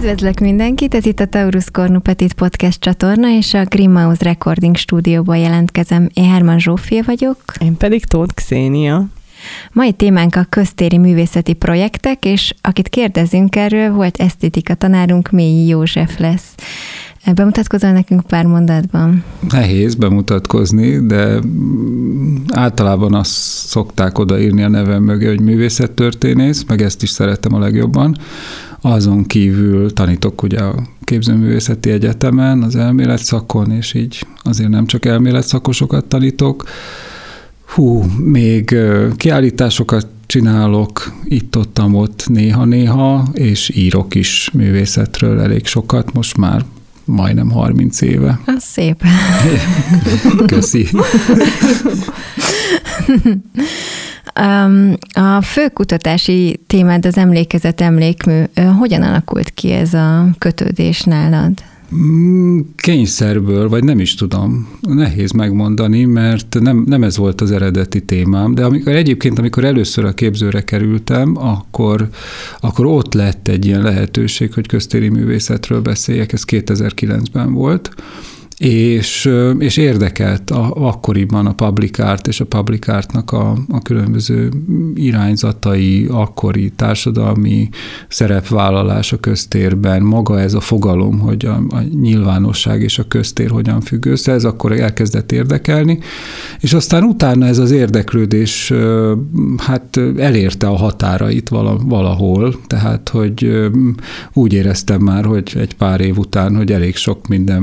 Üdvözlök mindenkit, ez itt a Taurus Cornu Petit Podcast csatorna, és a Greenmouse Recording stúdióból jelentkezem. Én Herman Zsófia vagyok. Én pedig Tóth Kszénia. Mai témánk a köztéri művészeti projektek, és akit kérdezünk erről, volt esztétika tanárunk, Mélyi József lesz. Bemutatkozol nekünk pár mondatban? Nehéz bemutatkozni, de általában azt szokták odaírni a nevem mögé, hogy művészettörténész, meg ezt is szeretem a legjobban. Azon kívül tanítok ugye a Képzőművészeti Egyetemen, az elméletszakon, és így azért nem csak elméletszakosokat tanítok. Még kiállításokat csinálok itt-ott néha-néha, és írok is művészetről elég sokat, most már majdnem 30 éve. Az szép. Köszi. A fő kutatási témád az emlékezet emlékmű. Hogyan alakult ki ez a kötődés nálad? Kényszerből, vagy nem is tudom, nehéz megmondani, mert nem ez volt az eredeti témám, de amikor először a képzőre kerültem, akkor ott lett egy ilyen lehetőség, hogy köztéri művészetről beszéljek, ez 2009-ben volt, és érdekelt akkoriban a public art és a public artnak a különböző irányzatai, akkori társadalmi szerepvállalás a köztérben, maga ez a fogalom, hogy a nyilvánosság és a köztér hogyan függ össze, ez akkor elkezdett érdekelni, és aztán utána ez az érdeklődés elérte a határait valahol, tehát hogy úgy éreztem már, hogy egy pár év után, hogy elég sok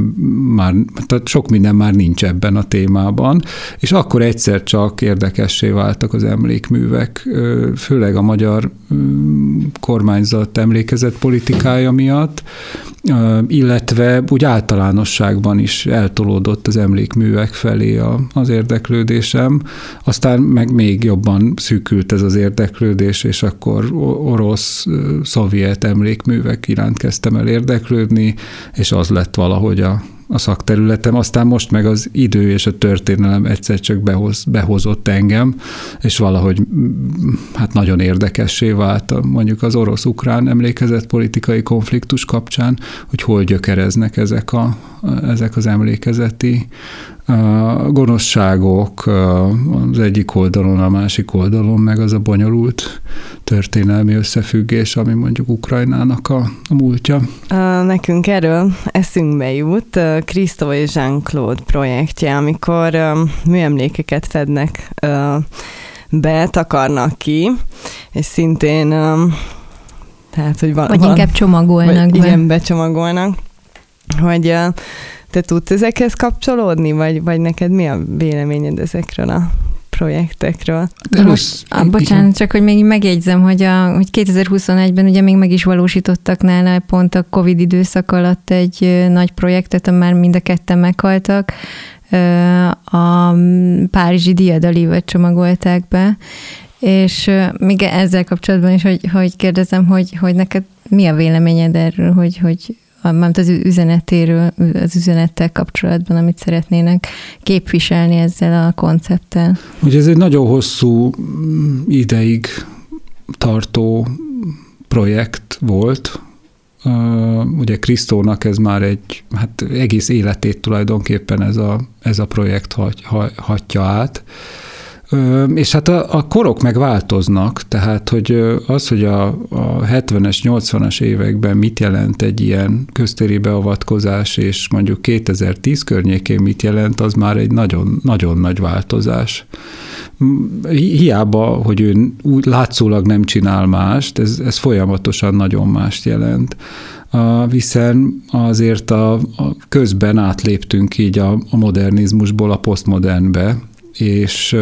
minden már nincs ebben a témában, és akkor egyszer csak érdekessé váltak az emlékművek, főleg a magyar kormányzat emlékezetpolitikája miatt, illetve úgy általánosságban is eltolódott az emlékművek felé az érdeklődésem, aztán meg még jobban szűkült ez az érdeklődés, és akkor orosz-szovjet emlékművek iránt kezdtem el érdeklődni, és az lett valahogy a szakterületem, aztán most meg az idő és a történelem egyszer csak behozott engem, és valahogy nagyon érdekessé vált mondjuk az orosz-ukrán emlékezetpolitikai konfliktus kapcsán, hogy hol gyökereznek ezek az emlékezeti gonoszságok az egyik oldalon, a másik oldalon, meg az a bonyolult történelmi összefüggés, ami mondjuk Ukrajnának a múltja. Nekünk erről eszünkbe jut Christo és Jean-Claude projektje, amikor műemlékeket fednek be, takarnak ki, és szintén tehát, hogy vagy inkább csomagolnak be. Igen, becsomagolnak, hogy te tudsz ezekhez kapcsolódni, vagy neked mi a véleményed ezekről a projektekről? Bocsánat, csak hogy még megjegyzem, hogy 2021-ben ugye még meg is valósítottak nála pont a Covid időszak alatt egy nagy projektet, már mind a ketten meghaltak, a párizsi Diadalívet csomagolták be, és még ezzel kapcsolatban is, hogy kérdezem, hogy neked mi a véleményed erről, hogy az üzenetéről, az üzenettel kapcsolatban, amit szeretnének képviselni ezzel a koncepttel? Ugye ez egy nagyon hosszú ideig tartó projekt volt. Ugye Christónak ez már egész életét tulajdonképpen ez a projekt hatja át. És hát a korok megváltoznak, tehát hogy az, hogy a 70-es, 80-as években mit jelent egy ilyen köztéri beavatkozás, és mondjuk 2010 környékén mit jelent, az már egy nagyon, nagyon nagy változás. Hiába, hogy ő úgy látszólag nem csinál mást, ez folyamatosan nagyon mást jelent. Hiszen azért a közben átléptünk így a modernizmusból a posztmodernbe, és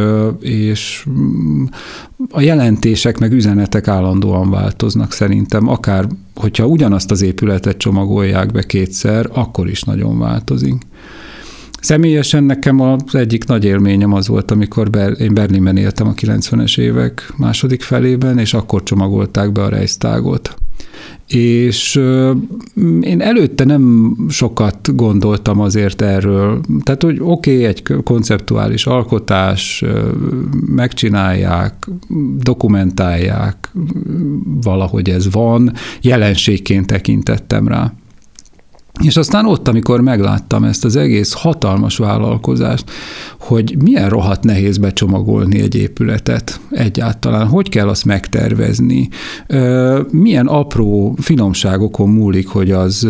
a jelentések meg üzenetek állandóan változnak szerintem, akár hogyha ugyanazt az épületet csomagolják be kétszer, akkor is nagyon változik. Személyesen nekem az egyik nagy élményem az volt, amikor én Berlinben éltem a 90-es évek második felében, és akkor csomagolták be a Reichstagot. és én előtte nem sokat gondoltam azért erről. Tehát, hogy oké, egy konceptuális alkotás, megcsinálják, dokumentálják, valahogy ez van, jelenségként tekintettem rá. És aztán ott, amikor megláttam ezt az egész hatalmas vállalkozást, hogy milyen rohadt nehéz becsomagolni egy épületet egyáltalán, hogy kell azt megtervezni, milyen apró finomságokon múlik, hogy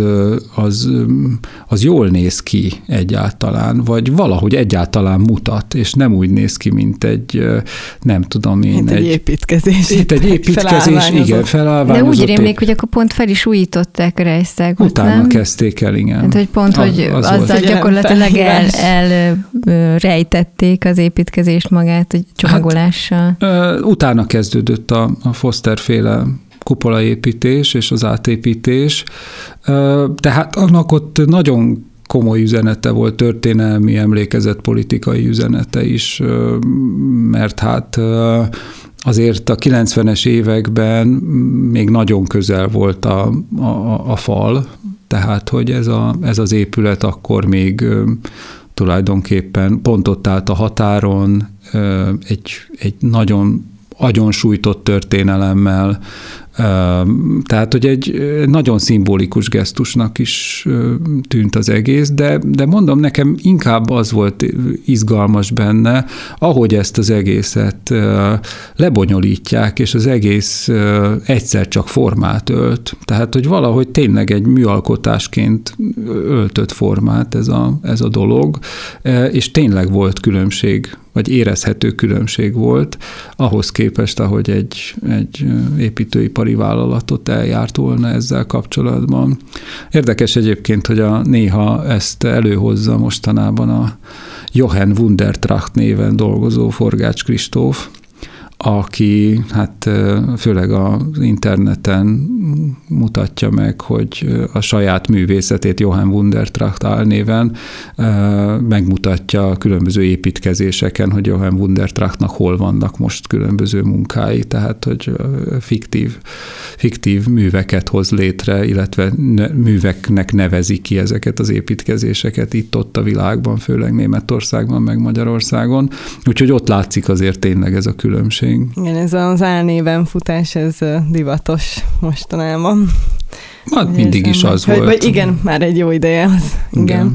az jól néz ki egyáltalán, vagy valahogy egyáltalán mutat, és nem úgy néz ki, mint egy, nem tudom én. Mint egy építkezés. Itt egy építkezés, igen, felállványozott. De úgy rémlik, hogy akkor pont fel is újították a Reichstagot, utána nem? Kezdték el, igen. Hát, hogy pont, hogy azzal gyakorlatilag elrejtették az építkezést magát, hogy csomagolással. Hát, utána kezdődött a Foster-féle kupolaépítés és az átépítés. Tehát annak ott nagyon komoly üzenete volt, történelmi, emlékezetpolitikai üzenete is, mert hát azért a 90-es években még nagyon közel volt a fal, tehát, hogy ez az épület akkor még tulajdonképpen pont ott állt a határon, egy nagyon agyonsújtott történelemmel, tehát, hogy egy nagyon szimbolikus gesztusnak is tűnt az egész, de mondom, nekem inkább az volt izgalmas benne, ahogy ezt az egészet lebonyolítják, és az egész egyszer csak formát ölt. Tehát, hogy valahogy tényleg egy műalkotásként öltött formát ez a dolog, és tényleg volt különbség, vagy érezhető különbség volt, ahhoz képest, ahogy egy építőipari vállalatot eljárt volna ezzel kapcsolatban. Érdekes egyébként, hogy néha ezt előhozza mostanában a Johann Wundertracht néven dolgozó Forgács Kristóf, aki hát főleg az interneten mutatja meg, hogy a saját művészetét Johann Wundertracht álnéven megmutatja a különböző építkezéseken, hogy Johann Wundertrachtnak hol vannak most különböző munkái, tehát hogy fiktív műveket hoz létre, illetve műveknek nevezi ki ezeket az építkezéseket itt-ott a világban, főleg Németországban, meg Magyarországon. Úgyhogy ott látszik azért tényleg ez a különbség. Igen, ez az álnéven futás, ez divatos mostanában. Hát mindig is az volt. Vagy igen, már egy jó ideje az. Igen.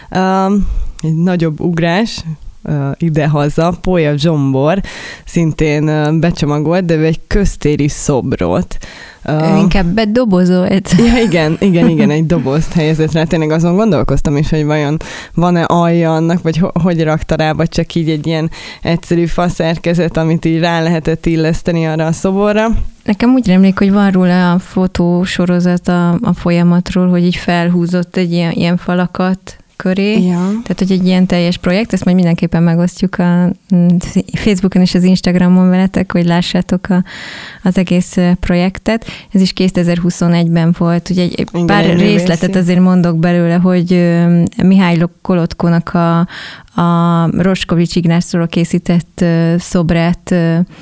Egy nagyobb ugrás idehaza, Pólya Zsombor szintén becsomagolt, de egy köztéri szobrot. Inkább bedobozolt. Ja, igen, egy dobozt helyezett rá. Tényleg azon gondolkoztam is, hogy vajon van-e alja annak, vagy hogy rakta rá, vagy csak így egy ilyen egyszerű faszerkezet, amit így rá lehetett illeszteni arra a szoborra. Nekem úgy rémlik, hogy van róla a fotósorozat a folyamatról, hogy így felhúzott egy ilyen falakat köré. Ja. Tehát, hogy egy ilyen teljes projekt, ezt majd mindenképpen megosztjuk a Facebookon és az Instagramon veletek, hogy lássátok az egész projektet. Ez is 2021-ben volt. Ugye egy pár részletet azért mondok belőle, hogy Mihály Kolotkónak a Roskovics Ignácról készített szobrát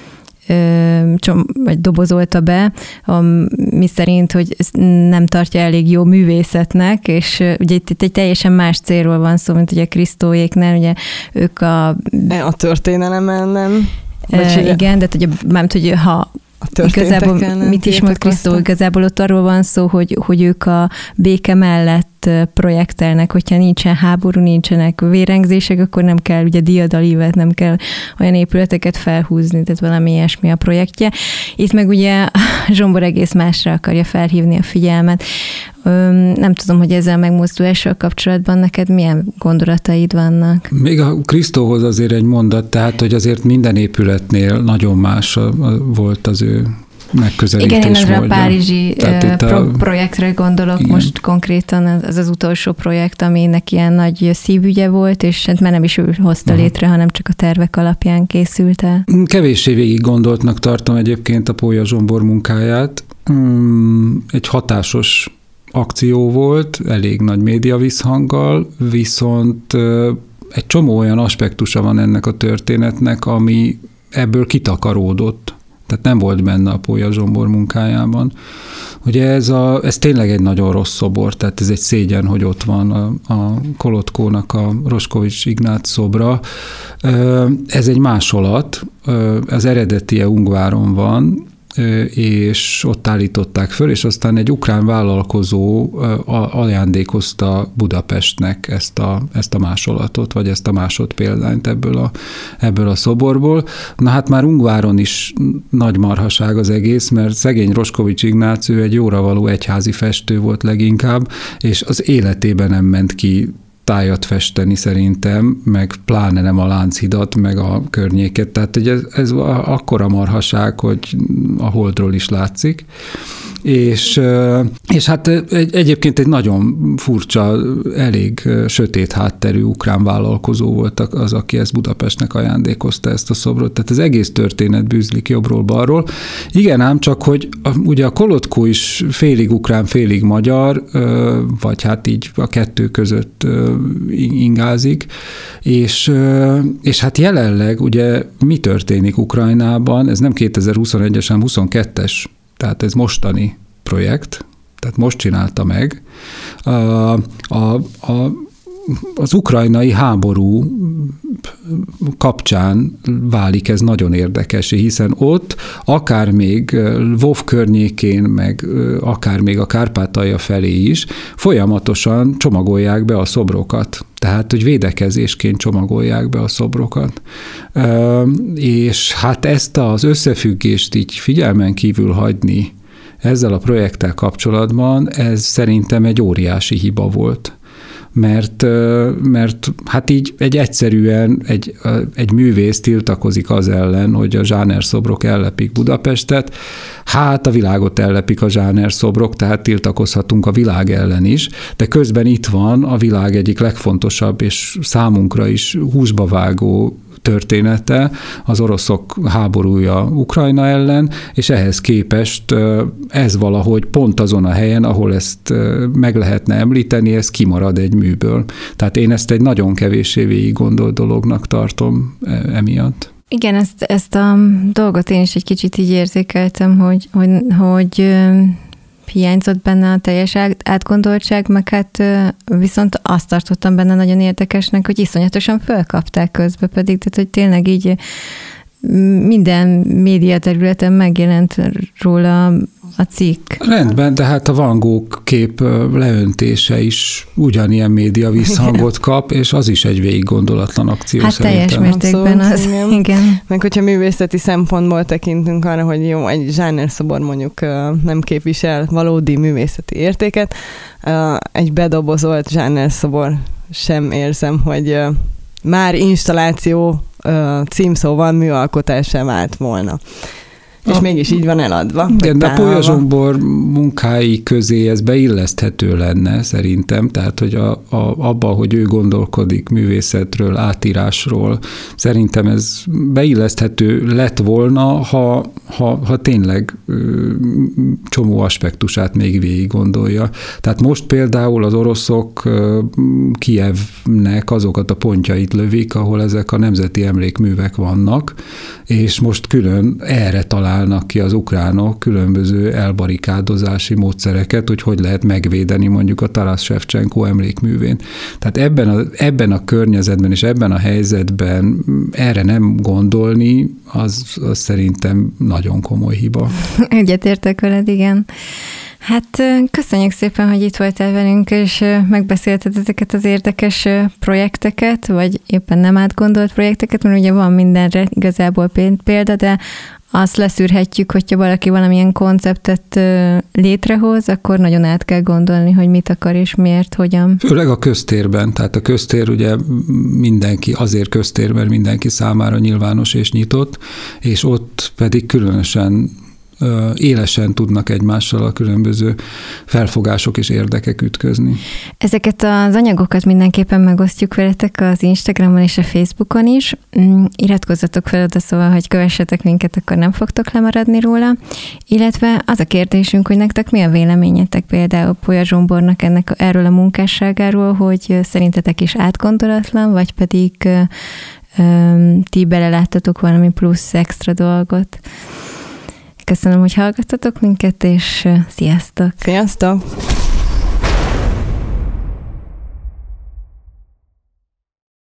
vagy dobozolta be, mi szerint, hogy nem tartja elég jó művészetnek, és ugye itt egy teljesen más célról van szó, mint ugye Kristóéknál, ugye ők a történelem nem. Igen, de hogy ha igazából mit is mond Kristó, igazából ott arról van szó, hogy ők a béke mellett projektelnek, hogyha nincsen háború, nincsenek vérengzések, akkor nem kell ugye diadalívet, nem kell olyan épületeket felhúzni, tehát valami ilyesmi a projektje. Itt meg ugye Zsombor egész másra akarja felhívni a figyelmet. Nem tudom, hogy ezzel megmozdulással kapcsolatban neked milyen gondolataid vannak? Még a Kristóhoz azért egy mondat, tehát, hogy azért minden épületnél nagyon más volt az ő megközelítés. Igen, én ezre a párizsi projektre gondolok, igen. Most konkrétan az utolsó projekt, aminek ilyen nagy szívügye volt, és hát már nem is ő hozta létre, hanem csak a tervek alapján készült el. Kevéssé végig gondoltnak tartom egyébként a Pólya Zsombor munkáját. Egy hatásos akció volt, elég nagy média visszhanggal, viszont egy csomó olyan aspektusa van ennek a történetnek, ami ebből kitakaródott. Tehát nem volt benne a Pólya Zsombor munkájában. Ugye ez tényleg egy nagyon rossz szobor, tehát ez egy szégyen, hogy ott van a Kolotkónak a Roskovics Ignác szobra. Ez egy másolat, az eredetie Ungváron van, és ott állították föl, és aztán egy ukrán vállalkozó ajándékozta Budapestnek ezt a másolatot, vagy ezt a másodpéldányt ebből a szoborból. Na hát már Ungváron is nagy marhaság az egész, mert szegény Roskovics Ignác, ő egy jóra való egyházi festő volt leginkább, és az életében nem ment ki tájat festeni szerintem, meg pláne nem a Lánchidat, meg a környéket. Tehát hogy ez akkora marhaság, hogy a Holdról is látszik. És hát egyébként egy nagyon furcsa, elég sötét hátterű ukrán vállalkozó volt az, aki ezt Budapestnek ajándékozta, ezt a szobrot. Tehát az egész történet bűzlik jobbról-balról. Igen, ám csak, hogy ugye a Kolotkó is félig ukrán, félig magyar, vagy hát így a kettő között ingázik, és hát jelenleg ugye mi történik Ukrajnában, ez nem 2021-es, hanem 22-es, tehát ez mostani projekt, tehát most csinálta meg. Az ukrajnai háború kapcsán válik ez nagyon érdekes, hiszen ott akár még Lvov környékén, meg akár még a Kárpátalja felé is folyamatosan csomagolják be a szobrokat. Tehát, hogy védekezésként csomagolják be a szobrokat. És hát ezt az összefüggést így figyelmen kívül hagyni ezzel a projekttel kapcsolatban, ez szerintem egy óriási hiba volt. Mert hát így egyszerűen egy művész tiltakozik az ellen, hogy a zsánerszobrok ellepik Budapestet, hát a világot ellepik a zsánerszobrok, tehát tiltakozhatunk a világ ellen is, de közben itt van a világ egyik legfontosabb és számunkra is húsba vágó története, az oroszok háborúja Ukrajna ellen, és ehhez képest ez valahogy pont azon a helyen, ahol ezt meg lehetne említeni, ez kimarad egy műből. Tehát én ezt egy nagyon kevéssé végig gondolt dolognak tartom emiatt. Igen, ezt a dolgot én is egy kicsit így érzékeltem, hogy hiányzott benne a teljes átgondoltság, meg hát viszont azt tartottam benne nagyon érdekesnek, hogy iszonyatosan fölkapták közbe, pedig tehát, hogy tényleg így minden média területen megjelent róla a cikk. Rendben, de hát a Van Gogh kép leöntése is ugyanilyen média visszhangot kap, és az is egy végig gondolatlan akció hát szerintem. teljes mértékben az, igen. Meg hogyha művészeti szempontból tekintünk arra, hogy jó, egy zsánerszobor mondjuk nem képvisel valódi művészeti értéket, egy bedobozolt zsánerszobor sem érzem, hogy már installáció címszóval műalkotássá vált volna. És mégis így van eladva. Igen, de a Pólya Zsombor munkái közé ez beilleszthető lenne szerintem, tehát hogy abba, hogy ő gondolkodik művészetről, átírásról, szerintem ez beilleszthető lett volna, ha tényleg csomó aspektusát még végig gondolja. Tehát most például az oroszok Kijevnek azokat a pontjait lövik, ahol ezek a nemzeti emlékművek vannak, és most külön erre találnak ki az ukránok különböző elbarikádozási módszereket, hogy lehet megvédeni mondjuk a Taras Shevchenko emlékművén. Tehát ebben a környezetben és ebben a helyzetben erre nem gondolni, az szerintem nagyon komoly hiba. Egyetértek veled, igen. Hát köszönjük szépen, hogy itt voltál velünk, és megbeszélted ezeket az érdekes projekteket, vagy éppen nem átgondolt projekteket, mert ugye van mindenre igazából példa, de azt leszűrhetjük, hogyha valaki valamilyen konceptet létrehoz, akkor nagyon át kell gondolni, hogy mit akar és miért, hogyan. Főleg a köztérben, tehát a köztér ugye mindenki, azért köztér, mert mindenki számára nyilvános és nyitott, és ott pedig különösen élesen tudnak egymással a különböző felfogások és érdekek ütközni. Ezeket az anyagokat mindenképpen megosztjuk veletek az Instagramon és a Facebookon is. Iratkozzatok fel oda, szóval, hogy kövessetek minket, akkor nem fogtok lemaradni róla. Illetve az a kérdésünk, hogy nektek mi a véleményetek például Pólya Zsombornak erről a munkásságáról, hogy szerintetek is átgondolatlan, vagy pedig ti beleláttatok valami plusz extra dolgot. Köszönöm, hogy hallgattatok minket, és sziasztok! Sziasztok!